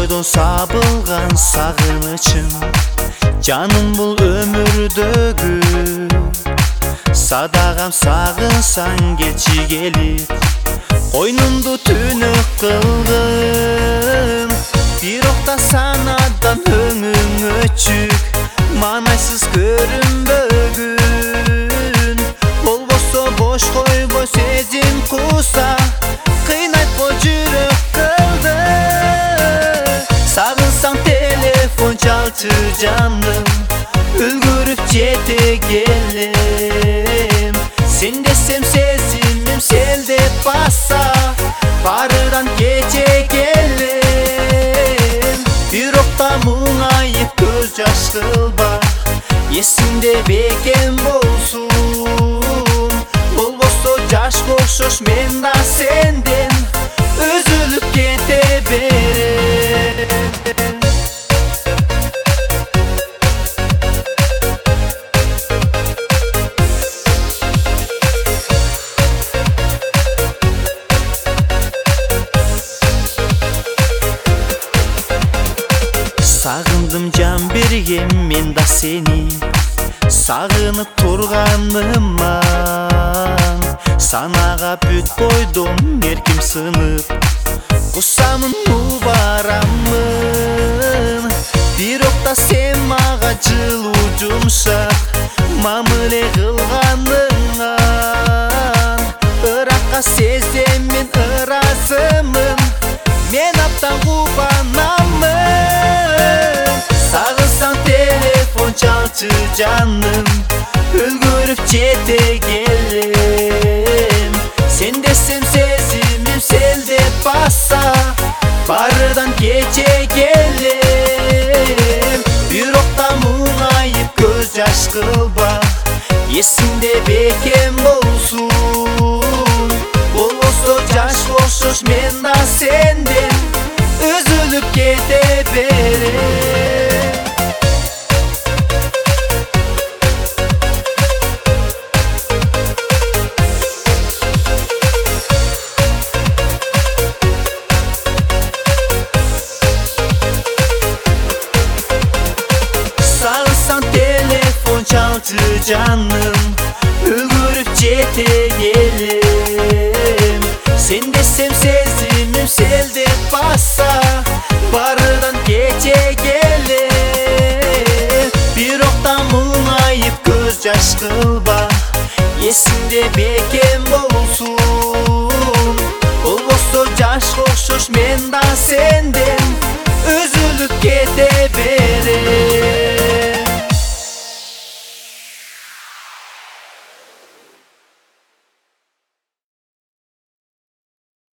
бойдон сабылган сагынычым, жаным бул өмүрдөгү. Садагам сагынсаң келчи келип, койнумду түнөк кылгын. Бирок да санадан өңүң өчүк, маанайсыз көрүнбөгүн. Болбосо бош койбой сезим кууса, кыйнайтпо жүрөк кылды. Сагынсаң телефон чалчы жаным, үлгүрүп жете келем. Сен десем сезимим селдеп баса, барыдан кече келем. Бирок да муңайып көз жаш кылба, эсимде бекем болсун. Болбосо жашка окшош мен да сенден үзүлүп кете берем. Сагындым жан бергем мен да сени, сагынып турганыман. Санага бүт бойдон эрким сынып, кусамын барамын. Бирок да сен мага жылуу жумшак мамиле кылганыңан. Ыракка сезем мен ыраазымын, мен абдан кубанамын. Сагынсаң телефон чалчы жаным, үлгүрүп жете келем. Сен десем сезимим селдеп баса, барыдан кече келем. Бирок да муңайып көз жаш кылба, эсимде бекем болсун. Болбосо жашка окшош мен да сенден үзүлүп кете берем. Сагынсаң телефон чалчы жаным, үлгүрүп жете келем. Сен десем сезимим селдеп баса, барыдан кече келем. Бирок да муңайып көз жаш кылба, эсимде бекем болсун. Болбосо жашка окшош мен да сенден